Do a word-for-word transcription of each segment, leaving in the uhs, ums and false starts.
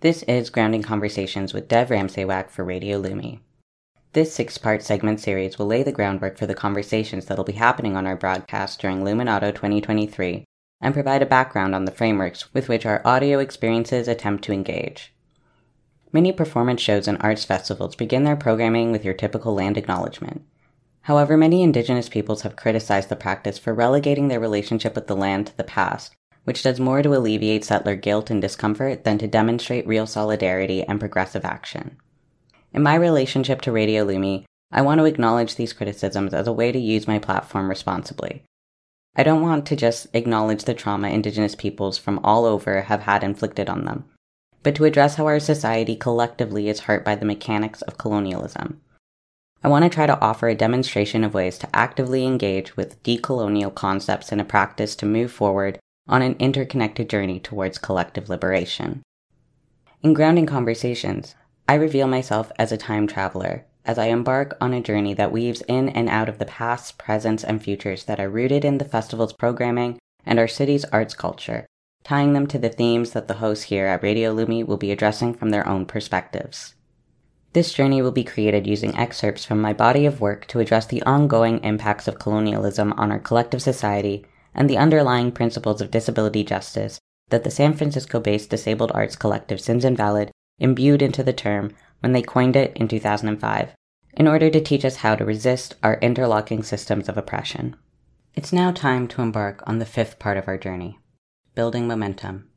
This is Grounding Conversations with Dev Ramsey-Wack for Radio Lumi. This six-part segment series will lay the groundwork for the conversations that will be happening on our broadcast during Luminauto twenty twenty-three and provide a background on the frameworks with which our audio experiences attempt to engage. Many performance shows and arts festivals begin their programming with your typical land acknowledgement. However, many Indigenous peoples have criticized the practice for relegating their relationship with the land to the past, which does more to alleviate settler guilt and discomfort than to demonstrate real solidarity and progressive action. In my relationship to Radio Lumi, I want to acknowledge these criticisms as a way to use my platform responsibly. I don't want to just acknowledge the trauma Indigenous peoples from all over have had inflicted on them, but to address how our society collectively is hurt by the mechanics of colonialism. I want to try to offer a demonstration of ways to actively engage with decolonial concepts in a practice to move forward on an interconnected journey towards collective liberation. In Grounding Conversations, I reveal myself as a time traveler as I embark on a journey that weaves in and out of the past, presents, and futures that are rooted in the festival's programming and our city's arts culture, tying them to the themes that the hosts here at Radio Lumi will be addressing from their own perspectives. This journey will be created using excerpts from my body of work to address the ongoing impacts of colonialism on our collective society and the underlying principles of disability justice that the San Francisco-based disabled arts collective Sins Invalid imbued into the term when they coined it in two thousand five, in order to teach us how to resist our interlocking systems of oppression. It's now time to embark on the fifth part of our journey, building momentum.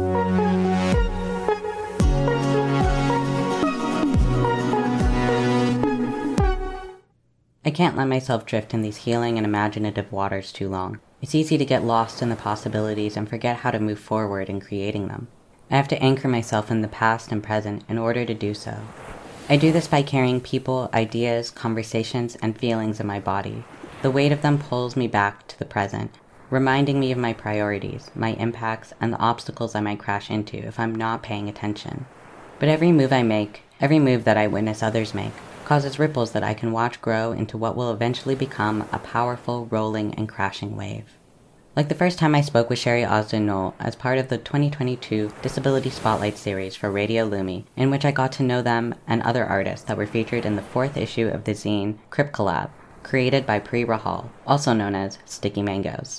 I can't let myself drift in these healing and imaginative waters too long. It's easy to get lost in the possibilities and forget how to move forward in creating them. I have to anchor myself in the past and present in order to do so. I do this by carrying people, ideas, conversations, and feelings in my body. The weight of them pulls me back to the present, reminding me of my priorities, my impacts, and the obstacles I might crash into if I'm not paying attention. But every move I make, every move that I witness others make, causes ripples that I can watch grow into what will eventually become a powerful, rolling, and crashing wave. Like the first time I spoke with Sherry Osden-Knoll as part of the twenty twenty-two Disability Spotlight series for Radio Lumi, in which I got to know them and other artists that were featured in the fourth issue of the zine Crip Collab, created by Pri Rahal, also known as Sticky Mangoes.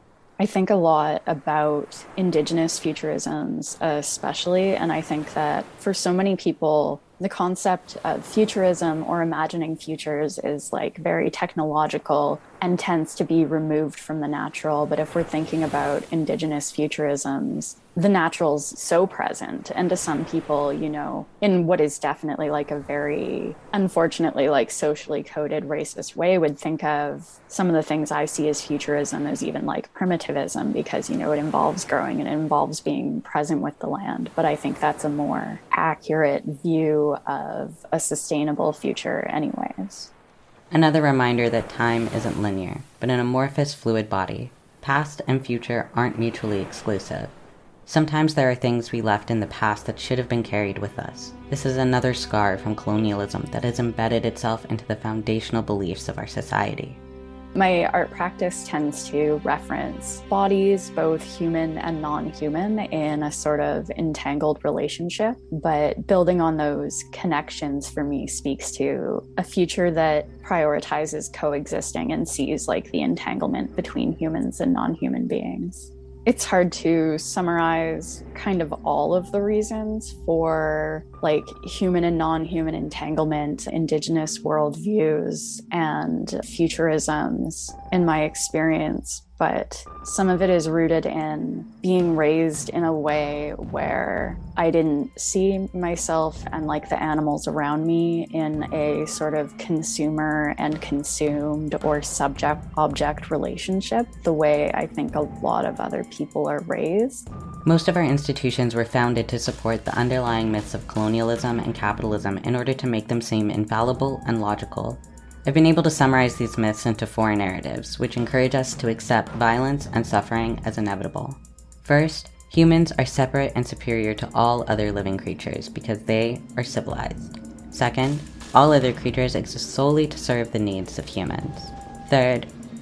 I think a lot about Indigenous futurisms especially, and I think that for so many people, the concept of futurism or imagining futures is like very technological and tends to be removed from the natural. But if we're thinking about Indigenous futurisms, the natural's so present. And to some people, you know, in what is definitely like a very, unfortunately, like socially coded racist way, would think of some of the things I see as futurism as even like primitivism, because, you know, it involves growing and it involves being present with the land. But I think that's a more accurate view of a sustainable future anyways. Another reminder that time isn't linear, but an amorphous, fluid body. Past and future aren't mutually exclusive. Sometimes there are things we left in the past that should have been carried with us. This is another scar from colonialism that has embedded itself into the foundational beliefs of our society. My art practice tends to reference bodies, both human and non-human, in a sort of entangled relationship. But building on those connections for me speaks to a future that prioritizes coexisting and sees like the entanglement between humans and non-human beings. It's hard to summarize kind of all of the reasons for like human and non-human entanglement, Indigenous worldviews, and futurisms in my experience. But some of it is rooted in being raised in a way where I didn't see myself and like the animals around me in a sort of consumer and consumed or subject-object relationship, the way I think a lot of other people are raised. Most of our institutions were founded to support the underlying myths of colonialism and capitalism in order to make them seem infallible and logical. I've been able to summarize these myths into four narratives, which encourage us to accept violence and suffering as inevitable. First, humans are separate and superior to all other living creatures because they are civilized. Second, all other creatures exist solely to serve the needs of humans. Third,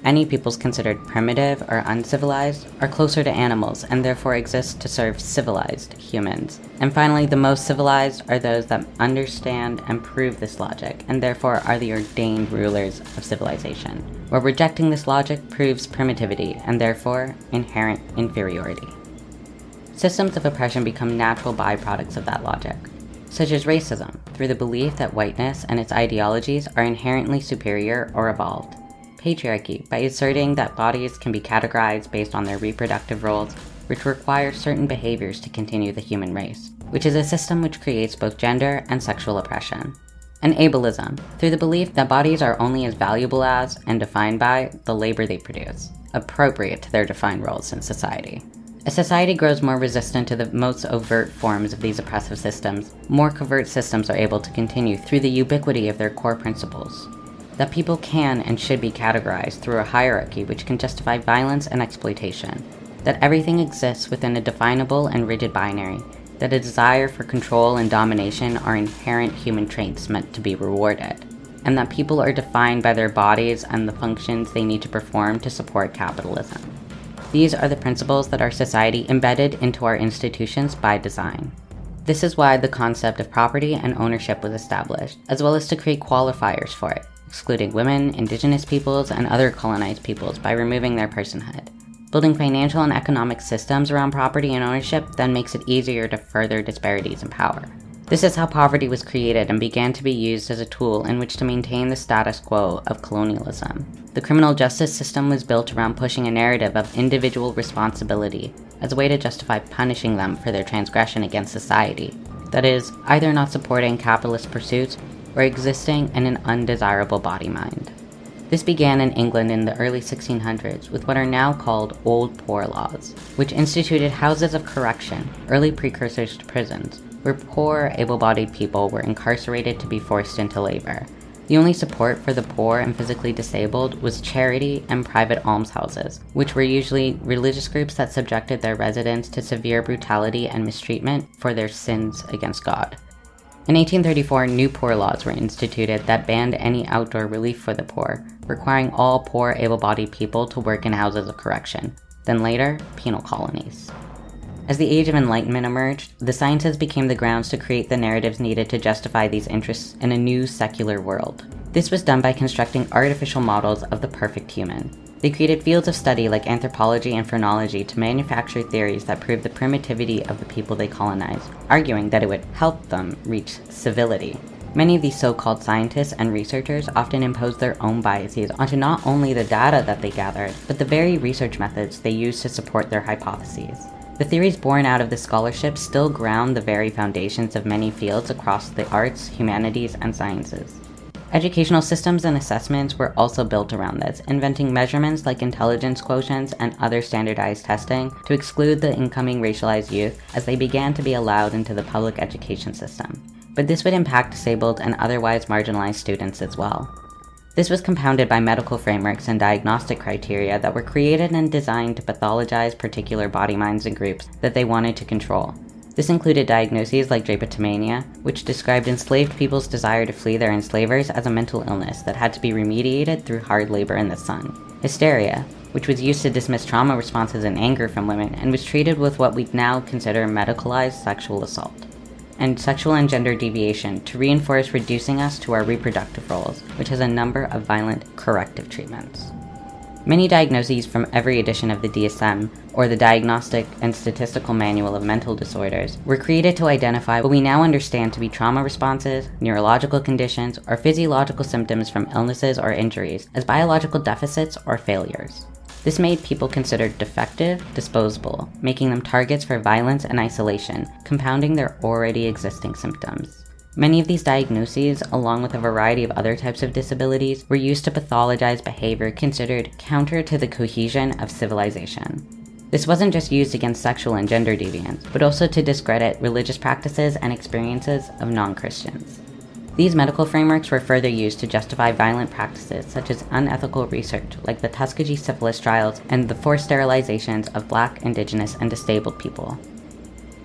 any peoples considered primitive or uncivilized are closer to animals and therefore exist to serve civilized humans. And finally, the most civilized are those that understand and prove this logic, and therefore are the ordained rulers of civilization, where rejecting this logic proves primitivity and therefore inherent inferiority. Systems of oppression become natural byproducts of that logic, such as racism, through the belief that whiteness and its ideologies are inherently superior or evolved. Patriarchy, by asserting that bodies can be categorized based on their reproductive roles, which require certain behaviors to continue the human race, which is a system which creates both gender and sexual oppression. And ableism, through the belief that bodies are only as valuable as, and defined by, the labor they produce, appropriate to their defined roles in society. As society grows more resistant to the most overt forms of these oppressive systems, more covert systems are able to continue through the ubiquity of their core principles. That people can and should be categorized through a hierarchy which can justify violence and exploitation. That everything exists within a definable and rigid binary. That a desire for control and domination are inherent human traits meant to be rewarded. And that people are defined by their bodies and the functions they need to perform to support capitalism. These are the principles that our society embedded into our institutions by design. This is why the concept of property and ownership was established, as well as to create qualifiers for it, excluding women, indigenous peoples, and other colonized peoples by removing their personhood. Building financial and economic systems around property and ownership then makes it easier to further disparities in power. This is how poverty was created and began to be used as a tool in which to maintain the status quo of colonialism. The criminal justice system was built around pushing a narrative of individual responsibility as a way to justify punishing them for their transgression against society. That is, either not supporting capitalist pursuits or existing in an undesirable body mind. This began in England in the early sixteen hundreds with what are now called Old Poor Laws, which instituted houses of correction, early precursors to prisons, where poor, able-bodied people were incarcerated to be forced into labor. The only support for the poor and physically disabled was charity and private almshouses, which were usually religious groups that subjected their residents to severe brutality and mistreatment for their sins against God. In eighteen thirty-four, new poor laws were instituted that banned any outdoor relief for the poor, requiring all poor, able-bodied people to work in houses of correction, then later, penal colonies. As the Age of Enlightenment emerged, the sciences became the grounds to create the narratives needed to justify these interests in a new secular world. This was done by constructing artificial models of the perfect human. They created fields of study like anthropology and phrenology to manufacture theories that proved the primitivity of the people they colonized, arguing that it would help them reach civility. Many of these so-called scientists and researchers often imposed their own biases onto not only the data that they gathered, but the very research methods they used to support their hypotheses. The theories born out of this scholarship still ground the very foundations of many fields across the arts, humanities, and sciences. Educational systems and assessments were also built around this, inventing measurements like intelligence quotients and other standardized testing to exclude the incoming racialized youth as they began to be allowed into the public education system. But this would impact disabled and otherwise marginalized students as well. This was compounded by medical frameworks and diagnostic criteria that were created and designed to pathologize particular body minds and groups that they wanted to control. This included diagnoses like drapetomania, which described enslaved people's desire to flee their enslavers as a mental illness that had to be remediated through hard labor in the sun. Hysteria, which was used to dismiss trauma responses and anger from women and was treated with what we now consider medicalized sexual assault. And sexual and gender deviation to reinforce reducing us to our reproductive roles, which has a number of violent corrective treatments. Many diagnoses from every edition of the D S M, or the Diagnostic and Statistical Manual of Mental Disorders, were created to identify what we now understand to be trauma responses, neurological conditions, or physiological symptoms from illnesses or injuries as biological deficits or failures. This made people considered defective, disposable, making them targets for violence and isolation, compounding their already existing symptoms. Many of these diagnoses, along with a variety of other types of disabilities, were used to pathologize behavior considered counter to the cohesion of civilization. This wasn't just used against sexual and gender deviants, but also to discredit religious practices and experiences of non-Christians. These medical frameworks were further used to justify violent practices such as unethical research like the Tuskegee syphilis trials and the forced sterilizations of Black, Indigenous, and disabled people.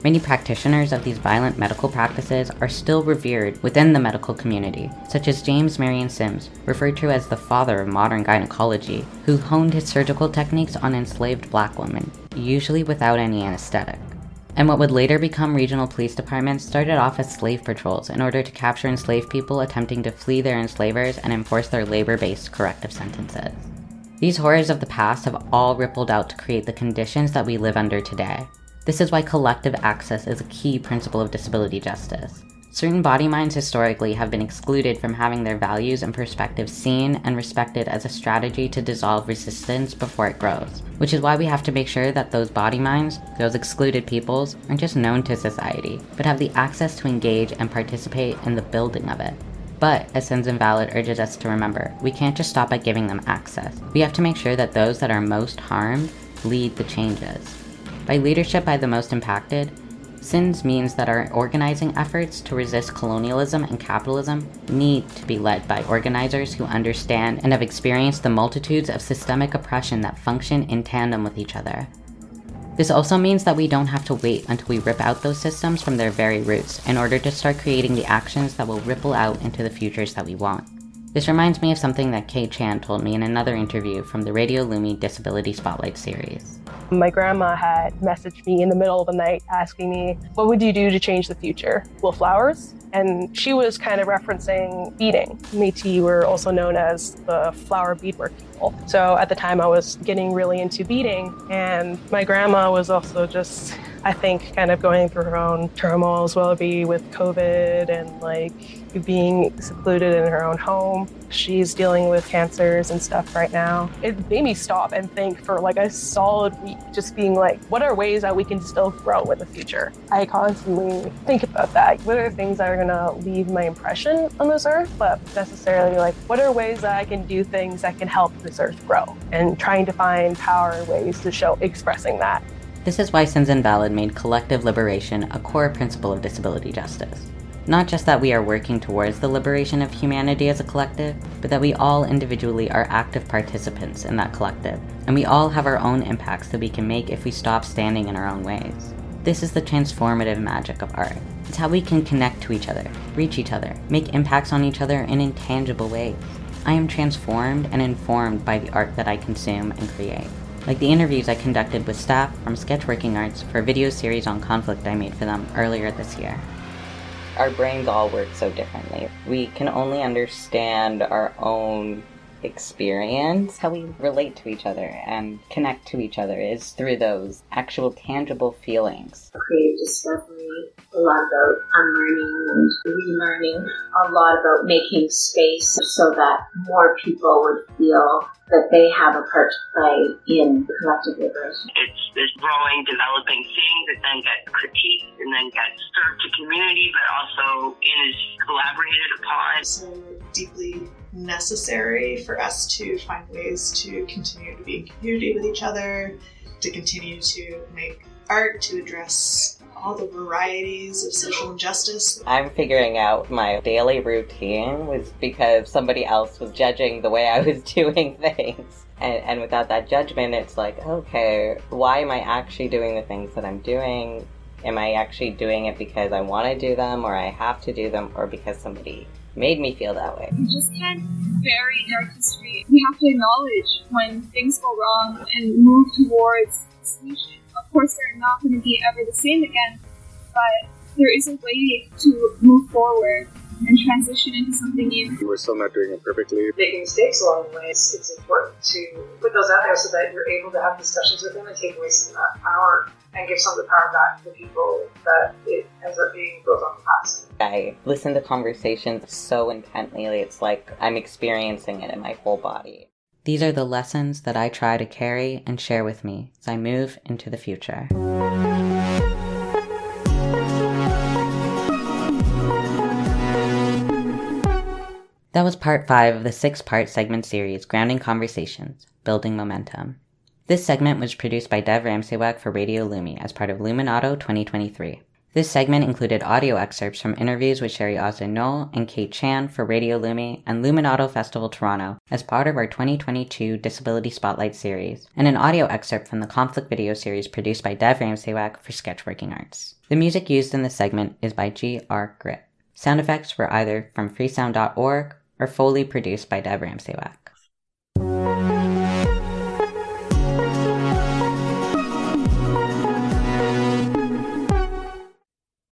Many practitioners of these violent medical practices are still revered within the medical community, such as James Marion Sims, referred to as the father of modern gynecology, who honed his surgical techniques on enslaved black women, usually without any anesthetic. And what would later become regional police departments started off as slave patrols in order to capture enslaved people attempting to flee their enslavers and enforce their labor-based corrective sentences. These horrors of the past have all rippled out to create the conditions that we live under today. This is why collective access is a key principle of disability justice. Certain body minds historically have been excluded from having their values and perspectives seen and respected as a strategy to dissolve resistance before it grows, which is why we have to make sure that those body minds, those excluded peoples, aren't just known to society, but have the access to engage and participate in the building of it. But, as Sins Invalid urges us to remember, we can't just stop at giving them access. We have to make sure that those that are most harmed lead the changes. By leadership by the most impacted, SINS means that our organizing efforts to resist colonialism and capitalism need to be led by organizers who understand and have experienced the multitudes of systemic oppression that function in tandem with each other. This also means that we don't have to wait until we rip out those systems from their very roots in order to start creating the actions that will ripple out into the futures that we want. This reminds me of something that Kay Chan told me in another interview from the Radio Lumi Disability Spotlight series. My grandma had messaged me in the middle of the night asking me, what would you do to change the future? Will flowers? And she was kind of referencing beading. Métis were also known as the flower beadwork people. So at the time I was getting really into beading, and my grandma was also just, I think, kind of going through her own turmoil as well, be with COVID and like being secluded in her own home. She's dealing with cancers and stuff right now. It made me stop and think for like a solid week, just being like, what are ways that we can still grow in the future? I constantly think about that. What are things that are gonna leave my impression on this earth, but necessarily like, what are ways that I can do things that can help this earth grow? And trying to find power and ways to show expressing that. This is why Sins Invalid made collective liberation a core principle of disability justice. Not just that we are working towards the liberation of humanity as a collective, but that we all individually are active participants in that collective, and we all have our own impacts that we can make if we stop standing in our own ways. This is the transformative magic of art. It's how we can connect to each other, reach each other, make impacts on each other in intangible ways. I am transformed and informed by the art that I consume and create. Like the interviews I conducted with staff from Sketchworking Arts for a video series on conflict I made for them earlier this year. Our brains all work so differently. We can only understand our own experience. How we relate to each other and connect to each other is through those actual tangible feelings. Creative discovery, a lot about unlearning and relearning, a lot about making space so that more people would feel that they have a part to play in the collective liberation. It's this growing, developing thing that then gets critiqued and then gets served to community, but also is collaborated upon. So deeply necessary for us to find ways to continue to be in community with each other, to continue to make art, to address all the varieties of social injustice. I'm figuring out my daily routine was because somebody else was judging the way I was doing things. And, and without that judgment, it's like, okay, why am I actually doing the things that I'm doing? Am I actually doing it because I want to do them, or I have to do them, or because somebody made me feel that way? We just can't bury dark history. We have to acknowledge when things go wrong and move towards a solution. Of course, they're not going to be ever the same again, but there is a way to move forward and transition into something new. We're still not doing it perfectly. Making mistakes along the way, it's, it's important to put those out there so that you're able to have discussions with them and take away some of that power and give some of the power back to the people that it ends up being built on the past. I listen to conversations so intently, it's like I'm experiencing it in my whole body. These are the lessons that I try to carry and share with me as I move into the future. That was part five of the six-part segment series, Grounding Conversations, Building Momentum. This segment was produced by Dev Ramsewak for Radio Lumi as part of Luminato twenty twenty-three. This segment included audio excerpts from interviews with Sherry Osdin-Knoll and Kate Chan for Radio Lumi and Luminato Festival Toronto as part of our twenty twenty-two Disability Spotlight series, and an audio excerpt from the Conflict video series produced by Dev Ramsewak for Sketchworking Arts. The music used in this segment is by G R Grip. Sound effects were either from freesound dot org or Foley produced by Dev Ramsewak.